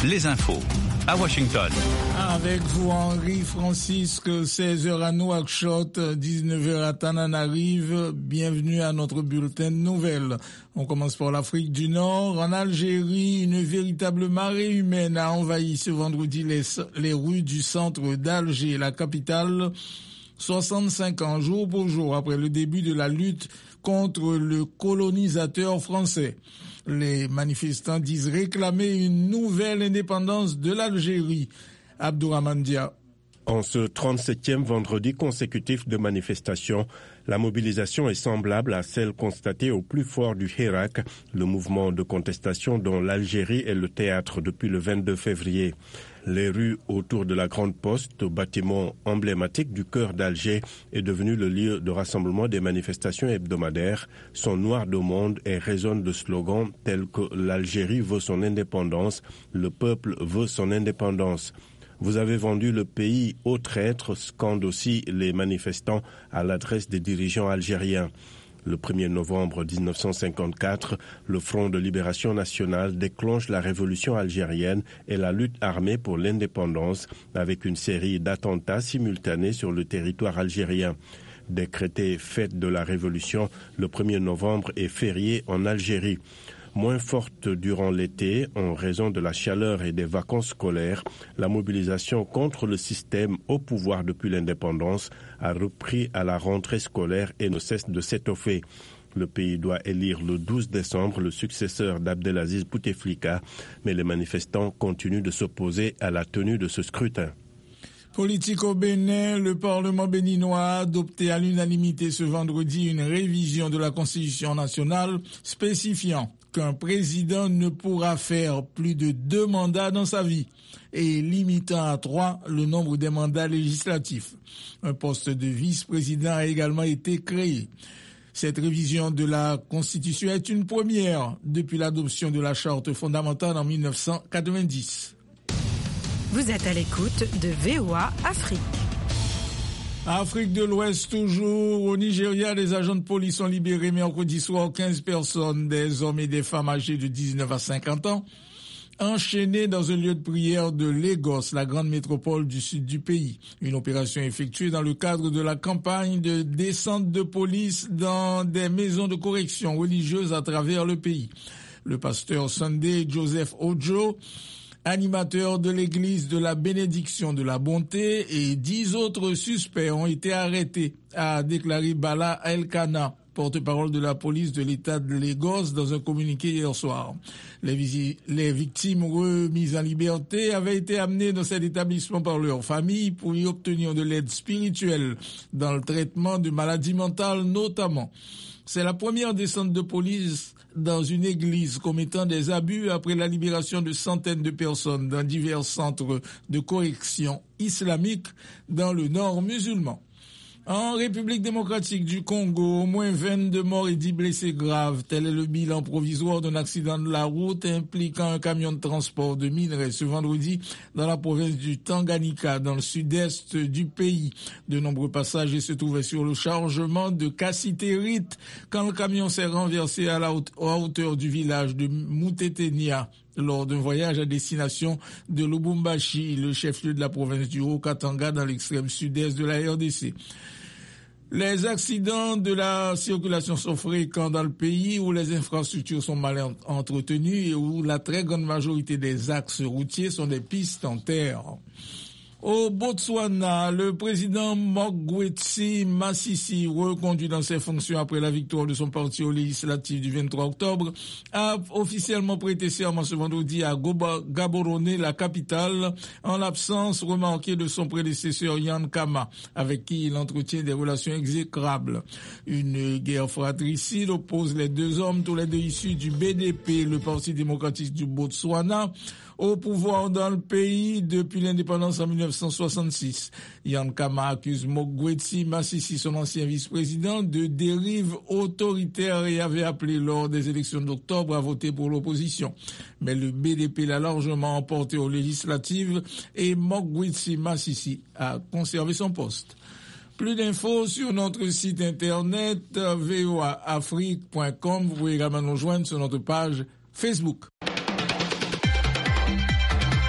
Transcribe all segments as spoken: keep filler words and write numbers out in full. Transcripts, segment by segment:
les infos à Washington. Avec vous, Henri Francisque, seize heures à Nouakchott, dix-neuf heures à Tananarive. Bienvenue à notre bulletin de nouvelles. On commence par l'Afrique du Nord. En Algérie, une véritable marée humaine a envahi ce vendredi les, les rues du centre d'Alger, la capitale, soixante-cinq ans jour pour jour après le début de la lutte contre le colonisateur français. Les manifestants disent réclamer une nouvelle indépendance de l'Algérie. Abdourahmane Dia. En ce trente-septième vendredi consécutif de manifestations, la mobilisation est semblable à celle constatée au plus fort du Hirak, le mouvement de contestation dont l'Algérie est le théâtre depuis le vingt-deux février. Les rues autour de la Grande Poste, bâtiment emblématique du cœur d'Alger, est devenu le lieu de rassemblement des manifestations hebdomadaires, sont noires de monde et résonnent de slogans tels que « L'Algérie veut son indépendance »,« Le peuple veut son indépendance ». Vous avez vendu le pays aux traîtres, scandent aussi les manifestants à l'adresse des dirigeants algériens. Le premier novembre dix-neuf cent cinquante-quatre, le Front de libération nationale déclenche la révolution algérienne et la lutte armée pour l'indépendance avec une série d'attentats simultanés sur le territoire algérien. Décrété fête de la révolution, le premier novembre est férié en Algérie. Moins forte durant l'été, en raison de la chaleur et des vacances scolaires, la mobilisation contre le système au pouvoir depuis l'indépendance a repris à la rentrée scolaire et ne cesse de s'étoffer. Le pays doit élire le douze décembre le successeur d'Abdelaziz Bouteflika, mais les manifestants continuent de s'opposer à la tenue de ce scrutin. Politique au Bénin, le Parlement béninois a adopté à l'unanimité ce vendredi une révision de la Constitution nationale spécifiant qu'un président ne pourra faire plus de deux mandats dans sa vie et limitant à trois le nombre des mandats législatifs. Un poste de vice-président a également été créé. Cette révision de la Constitution est une première depuis l'adoption de la Charte fondamentale en dix-neuf cent quatre-vingt-dix. Vous êtes à l'écoute de V O A Afrique. Afrique de l'Ouest toujours. Au Nigeria, les agents de police ont libéré mercredi soir quinze personnes, des hommes et des femmes âgés de dix-neuf à cinquante ans, enchaînés dans un lieu de prière de Lagos, la grande métropole du sud du pays. Une opération effectuée dans le cadre de la campagne de descente de police dans des maisons de correction religieuses à travers le pays. Le pasteur Sunday Joseph Ojo, animateur de l'église de la bénédiction de la bonté, et dix autres suspects ont été arrêtés, a déclaré Bala Elkana, porte-parole de la police de l'État de Lagos, dans un communiqué hier soir. Les, visi- les victimes remises en liberté avaient été amenées dans cet établissement par leur famille pour y obtenir de l'aide spirituelle dans le traitement de maladies mentales notamment. C'est la première descente de police dans une église commettant des abus après la libération de centaines de personnes dans divers centres de correction islamique dans le nord musulman. En République démocratique du Congo, au moins vingt-deux morts et dix blessés graves. Tel est le bilan provisoire d'un accident de la route impliquant un camion de transport de minerais ce vendredi dans la province du Tanganyika, dans le sud-est du pays. De nombreux passagers se trouvaient sur le chargement de Kassiterite quand le camion s'est renversé à la hauteur du village de Moutetenia lors d'un voyage à destination de Lubumbashi, le chef-lieu de la province du Haut-Katanga dans l'extrême sud-est de la R D C. Les accidents de la circulation sont fréquents dans le pays où les infrastructures sont mal entretenues et où la très grande majorité des axes routiers sont des pistes en terre. Au Botswana, le président Mokgweetsi Masisi, reconduit dans ses fonctions après la victoire de son parti aux législatives du vingt-trois octobre, a officiellement prêté serment ce vendredi à Gaborone, la capitale, en l'absence remarquée de son prédécesseur Ian Khama, avec qui il entretient des relations exécrables. Une guerre fratricide oppose les deux hommes, tous les deux issus du B D P, le Parti démocratique du Botswana, au pouvoir dans le pays depuis l'indépendance en dix-neuf cent soixante-six. Ian Khama accuse Mokgweetsi Masisi, son ancien vice-président, de dérive autoritaire et avait appelé lors des élections d'octobre à voter pour l'opposition. Mais le B D P l'a largement emporté aux législatives et Mokgweetsi Masisi a conservé son poste. Plus d'infos sur notre site internet v o a afrique point com. Vous pouvez également nous joindre sur notre page Facebook.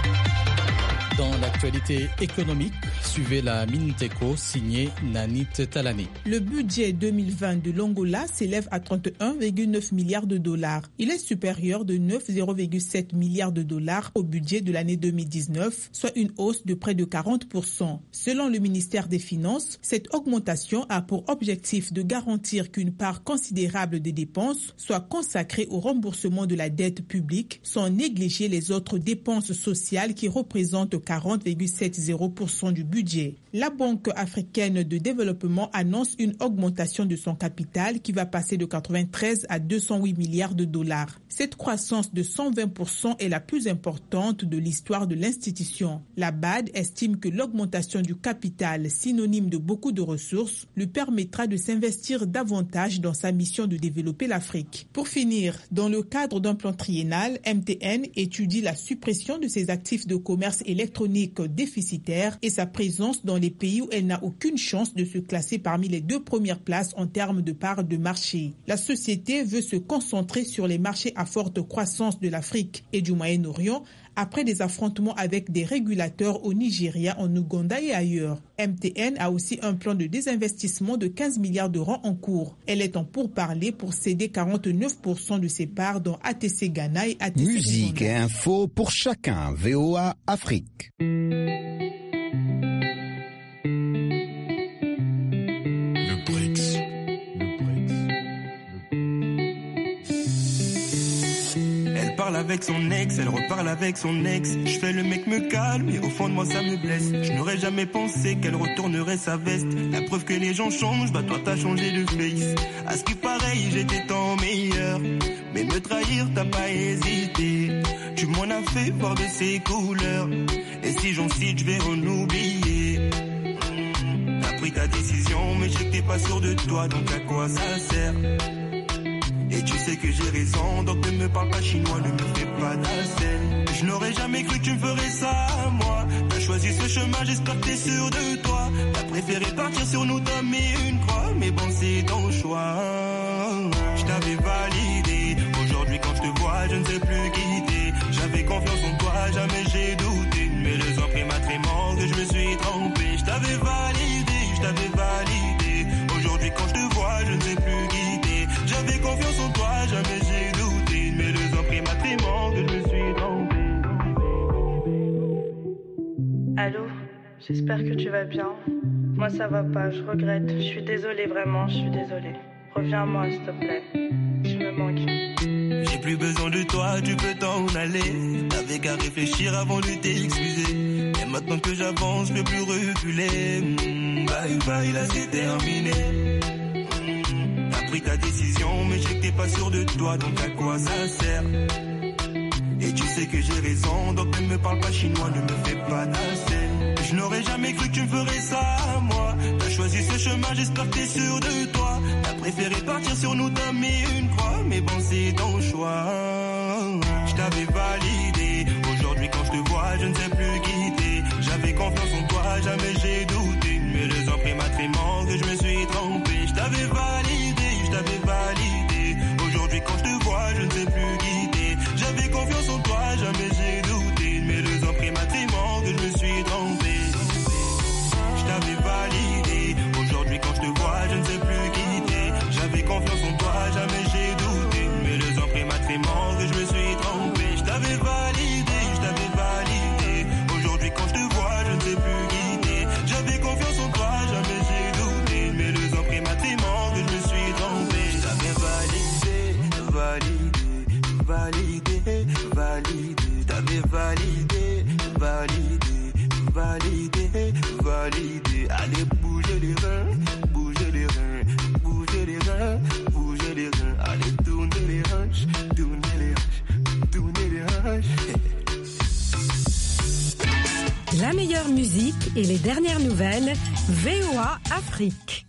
Dans l'actualité économique, suivez la Minute Éco signée Nanit Talani. Le budget deux mille vingt de l'Angola s'élève à trente et un virgule neuf milliards de dollars. Il est supérieur de neuf virgule sept milliards de dollars au budget de l'année deux mille dix-neuf, soit une hausse de près de quarante pour cent. Selon le ministère des Finances, cette augmentation a pour objectif de garantir qu'une part considérable des dépenses soit consacrée au remboursement de la dette publique, sans négliger les autres dépenses sociales qui représentent quarante virgule soixante-dix pour cent du budget. La Banque africaine de développement annonce une augmentation de son capital qui va passer de quatre-vingt-treize à deux cent huit milliards de dollars. Cette croissance de cent vingt pour cent est la plus importante de l'histoire de l'institution. La B A D estime que l'augmentation du capital, synonyme de beaucoup de ressources, lui permettra de s'investir davantage dans sa mission de développer l'Afrique. Pour finir, dans le cadre d'un plan triennal, M T N étudie la suppression de ses actifs de commerce électronique déficitaires et sa présence dans les pays où elle n'a aucune chance de se classer parmi les deux premières places en termes de part de marché. La société veut se concentrer sur les marchés à forte croissance de l'Afrique et du Moyen-Orient après des affrontements avec des régulateurs au Nigeria, en Ouganda et ailleurs. M T N a aussi un plan de désinvestissement de quinze milliards d'euros en cours. Elle est en pourparlers pour céder quarante-neuf pour cent de ses parts dans A T C Ghana et A T C Musique Ouganda. et info pour chacun. V O A Afrique. Avec son ex, elle reparle avec son ex. Je fais le mec me calme, mais au fond de moi ça me blesse. Je n'aurais jamais pensé qu'elle retournerait sa veste. La preuve que les gens changent, bah toi t'as changé de face. À ce qui paraît, j'étais tant meilleur. Mais me trahir, t'as pas hésité. Tu m'en as fait voir de ses couleurs. Et si j'en cite, je vais en oublier. T'as pris ta décision, mais je sais que t'es pas sûr de toi, donc à quoi ça sert? Et tu sais que j'ai raison, donc ne me parle pas chinois, ne me fais pas d'alcène. Je n'aurais jamais cru que tu me ferais ça à moi. T'as choisi ce chemin, j'espère que t'es sûr de toi. T'as préféré partir sur nous, t'as mis une croix. Mais bon, c'est ton choix. Je t'avais validé. Aujourd'hui, quand je te vois, je ne sais plus quitter. J'avais confiance en toi, jamais j'ai douté. Mais le temps pris m'a tellement que je me suis trompé. Je t'avais validé, je t'avais validé. Aujourd'hui, quand je te vois, je ne sais plus quitter. J'avais confiance en toi, jamais j'ai douté. Mais le temps pris m'a tellement que je me suis trompé. Allô, j'espère que tu vas bien. Moi ça va pas, je regrette. Je suis désolée, vraiment, je suis désolée. Reviens à moi, s'il te plaît. Tu me manques. J'ai plus besoin de toi, tu peux t'en aller. T'avais qu'à réfléchir avant de t'excuser. Et maintenant que j'avance, je peux plus reculer. Mmh, bye bye, là c'est terminé. Mmh, t'as pris ta décision, mais je sais que t'es pas sûr de toi, donc à quoi ça sert? Et tu sais que j'ai raison, donc ne me parle pas chinois, ne me fais pas d'alcène. Je n'aurais jamais cru que tu me ferais ça à moi. T'as choisi ce chemin, j'espère que t'es sûr de toi. T'as préféré partir sur nous, t'as mis une croix. Mais bon, c'est ton choix. Je t'avais validé. Aujourd'hui, quand je te vois, je ne sais plus quitter. J'avais confiance en toi, jamais j'ai douté. Mais le temps pris m'a tellement que je me suis trompé. Je t'avais validé, je t'avais validé. Aujourd'hui, quand je te vois, je ne sais plus quitter. J'avais confiance en toi, jamais j'ai douté. Mais le temps pris m'a tellement que je me suis trompé. Je t'avais validé. Aujourd'hui, quand je te vois, je ne sais plus quitter. J'avais confiance en toi, jamais j'ai douté. Mais le temps pris m'a tellement que je me suis trompé. Je t'avais validé, je t'avais validé. Aujourd'hui, quand je te vois, je ne sais plus quitter. J'avais confiance en toi, jamais j'ai douté. Mais le temps pris m'a tellement que je me suis trompé. Je t'avais validé, validé, validé, validé. T'avais validé, validé, validé, validé. Allez, bouger les reins, bouger les reins, bouger les reins, bouger les reins. Allez, tourner les hanches, tourner les hanches, tourner les hanches. La meilleure musique et les dernières nouvelles, V O A Afrique.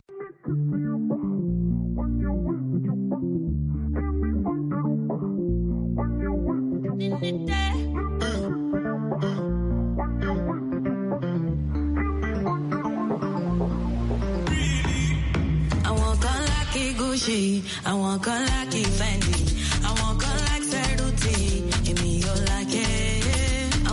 I walk on like a Gucci, I walk on like a Fendi.